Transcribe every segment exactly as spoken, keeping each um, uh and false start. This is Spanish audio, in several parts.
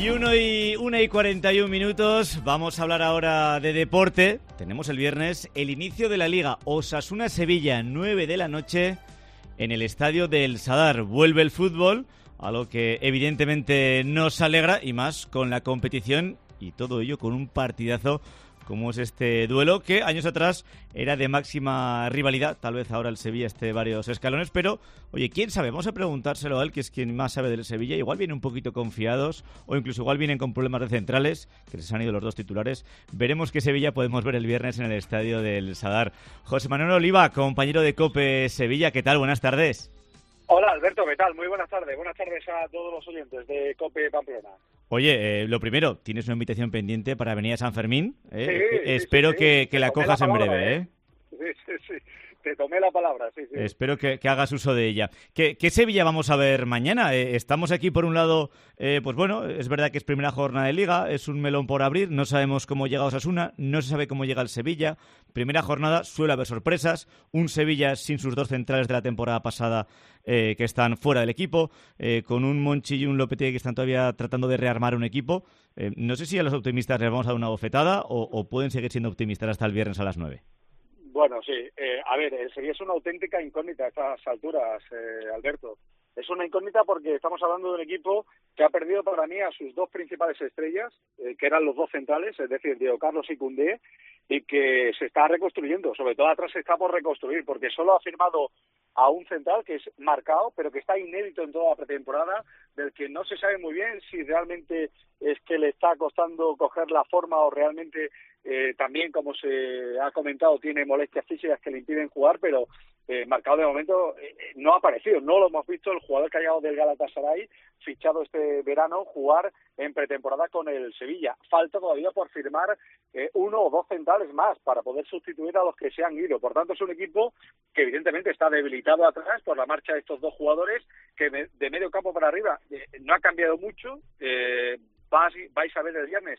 Y uno y una y cuarenta y un minutos, vamos a hablar ahora de deporte. Tenemos el viernes el inicio de la Liga Osasuna-Sevilla, nueve de la noche, en el estadio del Sadar. Vuelve el fútbol, algo que evidentemente nos alegra, y más con la competición, y todo ello con un partidazo como es este duelo, que años atrás era de máxima rivalidad. Tal vez ahora el Sevilla esté varios escalones, pero, oye, ¿quién sabe? Vamos a preguntárselo a él, que es quien más sabe del Sevilla. Igual vienen un poquito confiados, o incluso igual vienen con problemas de centrales, que se han ido los dos titulares. Veremos qué Sevilla podemos ver el viernes en el estadio del Sadar. José Manuel Oliva, compañero de COPE Sevilla, ¿qué tal? Buenas tardes. Hola Alberto, ¿qué tal? Muy buenas tardes. Buenas tardes a todos los oyentes de COPE Pamplona. Oye, eh, lo primero, tienes una invitación pendiente para venir a San Fermín. ¿eh? Sí, eh, sí, espero sí, que, sí. que la cojas la palabra, en breve. ¿eh? ¿eh? Sí, sí, sí. Te tomé la palabra, sí, sí. Espero que, que hagas uso de ella. ¿Qué, qué Sevilla vamos a ver mañana? Eh, estamos aquí, por un lado, eh, pues bueno, es verdad que es primera jornada de Liga, es un melón por abrir, no sabemos cómo llega Osasuna, no se sabe cómo llega el Sevilla. Primera jornada, suele haber sorpresas, un Sevilla sin sus dos centrales de la temporada pasada eh, que están fuera del equipo, eh, con un Monchi y un Lopetegui que están todavía tratando de rearmar un equipo. Eh, no sé si a los optimistas les vamos a dar una bofetada o, o pueden seguir siendo optimistas hasta el viernes a las nueve. Bueno, sí. Eh, a ver, el Sevilla es una auténtica incógnita a estas alturas, eh, Alberto. Es una incógnita porque estamos hablando de un equipo que ha perdido para mí a sus dos principales estrellas, eh, que eran los dos centrales, es decir, Diego Carlos y Koundé, y que se está reconstruyendo. Sobre todo atrás se está por reconstruir, porque solo ha firmado a un central que es Marcao, pero que está inédito en toda la pretemporada, del que no se sabe muy bien si realmente es que le está costando coger la forma o realmente eh, también, como se ha comentado, tiene molestias físicas que le impiden jugar, pero eh, Marcao de momento eh, no ha aparecido, no lo hemos visto. El jugador que ha llegado del Galatasaray, fichado este verano, jugar en pretemporada con el Sevilla. Falta todavía por firmar eh, uno o dos centrales más para poder sustituir a los que se han ido. Por tanto, es un equipo que evidentemente está debilitado atrás por la marcha de estos dos jugadores, que de medio campo para arriba eh, no ha cambiado mucho. Eh, vais, vais a ver el viernes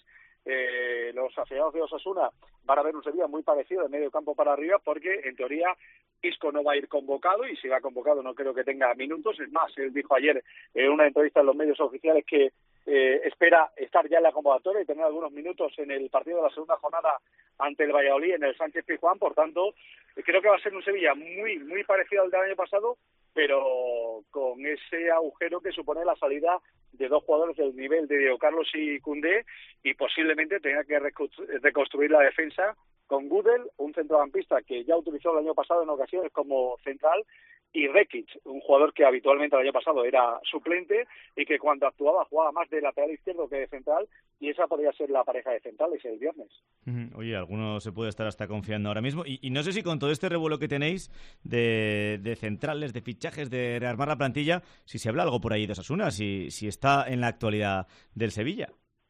eh, los aficionados de Osasuna van a ver un Sevilla muy parecido de medio campo para arriba, porque en teoría Isco no va a ir convocado, y si va convocado no creo que tenga minutos. Es más, él dijo ayer en una entrevista en los medios oficiales que eh, espera estar ya en la convocatoria y tener algunos minutos en el partido de la segunda jornada ante el Valladolid en el Sánchez Pizjuán. Por tanto, creo que va a ser un Sevilla muy muy parecido al del año pasado, pero con ese agujero que supone la salida de dos jugadores del nivel de Diego Carlos y Koundé, y posiblemente tenga que reconstruir la defensa con Gudel, un centrocampista que ya utilizó el año pasado en ocasiones como central, y Rekic, un jugador que habitualmente el año pasado era suplente y que cuando actuaba jugaba más de lateral izquierdo que de central, y esa podría ser la pareja de centrales el viernes. Oye, alguno se puede estar hasta confiando ahora mismo, y, y no sé si con todo este revuelo que tenéis de, de centrales, de fichajes, de rearmar la plantilla, si se habla algo por ahí de Osasuna, si, si está en la actualidad del Sevilla.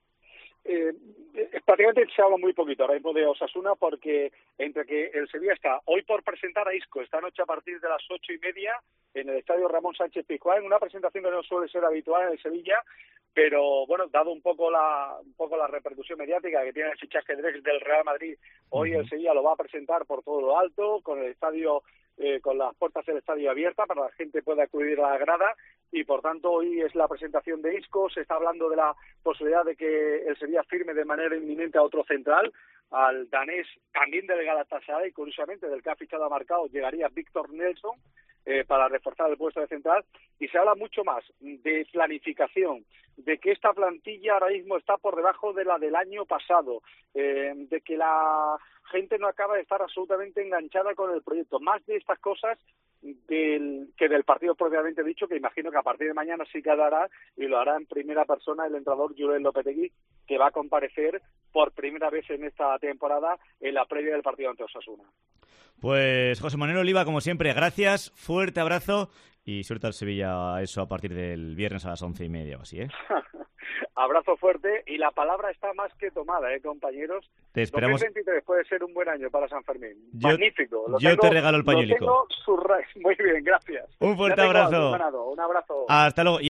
Eh, prácticamente se habla muy poquito ahora mismo de Osasuna, porque entre que el Sevilla está hoy por presentar a Isco esta noche a partir de las ocho y media en el estadio Ramón Sánchez Pizjuán, una presentación que no suele ser habitual en el Sevilla, pero bueno, dado un poco la un poco la repercusión mediática que tiene el fichaje del Real Madrid, hoy uh-huh. el Sevilla lo va a presentar por todo lo alto, con el estadio Eh, con las puertas del estadio abiertas para que la gente pueda acudir a la grada, y por tanto hoy es la presentación de Isco. Se está hablando de la posibilidad de que el Sevilla firme de manera inminente a otro central, al danés también del Galatasaray, curiosamente del que ha fichado a Marcao, llegaría Víctor Nelson eh, para reforzar el puesto de central, y se habla mucho más de planificación, de que esta plantilla ahora mismo está por debajo de la del año pasado, eh, de que la gente no acaba de estar absolutamente enganchada con el proyecto. Más de estas cosas del, que del partido propiamente dicho, que imagino que a partir de mañana sí que hará, y lo hará en primera persona el entrenador Julen Lopetegui, que va a comparecer por primera vez en esta temporada en la previa del partido ante Osasuna. Pues José Manuel Oliva, como siempre, gracias, fuerte abrazo y suerte al Sevilla, eso a partir del viernes a las once y media o así, ¿eh? Abrazo fuerte, y la palabra está más que tomada, ¿eh, compañeros? Te esperamos. dos mil veintitrés puede ser un buen año para San Fermín. Yo, Magnífico. Lo yo tengo, te regalo el pañuelico. Lo tengo surra... Muy bien, gracias. Un fuerte abrazo. Un abrazo. Hasta luego.